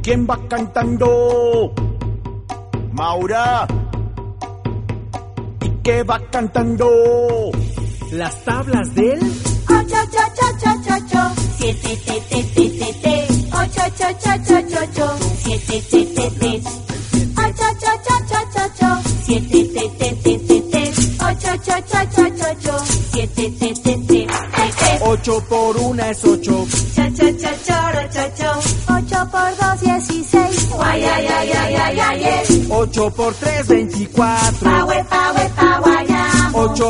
¿Quién va cantando? Maura. ¿Y qué va cantando? Las tablas del 8, 7, 8, 7, 7, 8 por 1 es 8. 8 por 2, 16. 8 por 3, 24. 8